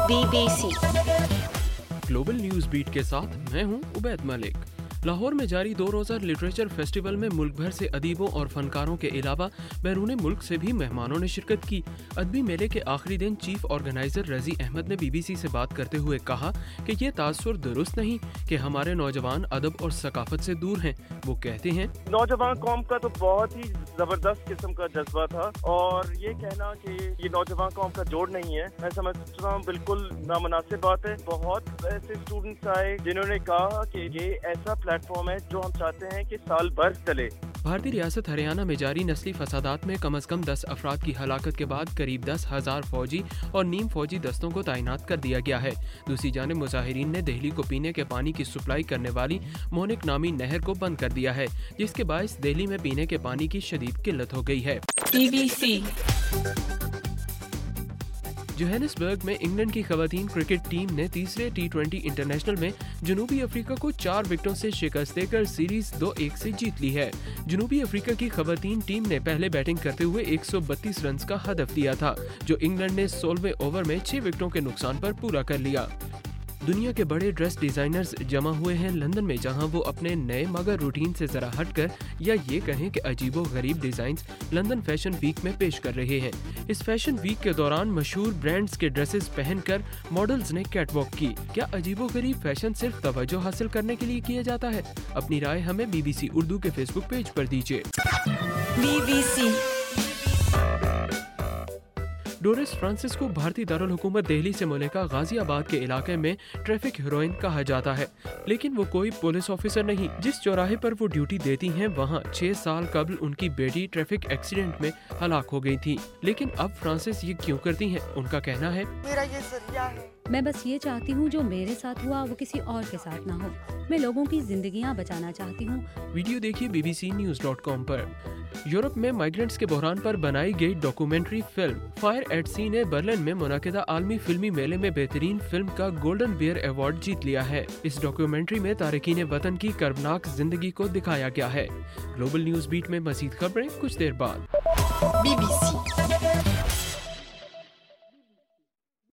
BBC global news beat के साथ मैं हूं उबैद मलिक। लाहौर में जारी 2 रोज़ा लिटरेचर फेस्टिवल में मुल्क भर से अदीबों और फनकारों के अलावा बैरून मुल्क से भी मेहमानों ने शिरकत की। अदबी मेले के आखिरी दिन चीफ ऑर्गेनाइजर रजी अहमद ने BBC से बात करते हुए कहा कि ये तासुर दुरुस्त नहीं कि हमारे नौजवान अदब और सकाफत से दूर हैं। वो कहते हैं, नौजवान कौम का तो बहुत ही जबरदस्त किस्म का जज्बा था और ये कहना कि ये नौजवान कौम का जोड़ नहीं है, मैं समझता हूँ बिल्कुल नामुनासिब बात है। बहुत ऐसे स्टूडेंट्स आए जिन्होंने कहा कि ये ऐसा प्लेटफॉर्म है जो हम चाहते हैं कि साल भर चले। भारतीय रियासत हरियाणा में जारी नस्ली फसादात में कम अज कम 10 अफराद की हलाकत के बाद करीब 10,000 फौजी और नीम फौजी दस्तों को तैनात कर दिया गया है। दूसरी जानिब मुजाहिरीन ने दिल्ली को पीने के पानी की सप्लाई करने वाली मोनिक नामी नहर को बंद कर दिया है, जिसके बायस दिल्ली में पीने के पानी की शदीद किल्लत हो गई है। BBC जोहानिसबर्ग में इंग्लैंड की खवातीन क्रिकेट टीम ने तीसरे T20 इंटरनेशनल में जनूबी अफ्रीका को 4 विकेटों से शिकस्त देकर सीरीज 2-1 से जीत ली है। जनूबी अफ्रीका की खवातीन टीम ने पहले बैटिंग करते हुए 132 रन का हदफ दिया था, जो इंग्लैंड ने 16वें ओवर में 6 विकेटों के नुकसान पर पूरा कर लिया। दुनिया के बड़े ड्रेस डिजाइनर्स जमा हुए हैं लंदन में, जहां वो अपने नए मगर रूटीन से जरा हटकर या ये कहें कि अजीबो गरीब डिजाइन्स लंदन फैशन वीक में पेश कर रहे हैं। इस फैशन वीक के दौरान मशहूर ब्रांड्स के ड्रेसेस पहनकर मॉडल्स ने कैटवॉक की। क्या अजीबो गरीब फैशन सिर्फ तवज्जो हासिल करने के लिए किया जाता है? अपनी राय हमें BBC उर्दू के फेसबुक पेज पर दीजिए। BBC डोरिस फ्रांसिस को भारतीय दारुल हुकूमत दिल्ली से मुल्का गाजियाबाद के इलाके में ट्रैफिक हीरोइन कहा जाता है, लेकिन वो कोई पुलिस ऑफिसर नहीं। जिस चौराहे पर वो ड्यूटी देती हैं वहाँ 6 साल कबल उनकी बेटी ट्रैफिक एक्सीडेंट में हलाक हो गई थी। लेकिन अब फ्रांसिस ये क्यों करती हैं? उनका कहना है, मेरा ये जरिया है। मैं बस ये चाहती हूँ जो मेरे साथ हुआ वो किसी और के साथ ना हो। मैं लोगों की जिंदगियाँ बचाना चाहती हूँ। वीडियो देखिए bbcnews.com पर। यूरोप में माइग्रेंट्स के बहरान पर बनाई गई documentary film Fire at Sea ने बर्लिन में मुनाकिदा आलमी फिल्मी मेले में बेहतरीन फिल्म का गोल्डन बियर अवार्ड जीत लिया है। इस डॉक्यूमेंट्री में तारिकीन वतन की कर्बनाक जिंदगी को दिखाया गया है। ग्लोबल न्यूज बीट में मजीद खबरें कुछ देर बाद। BBC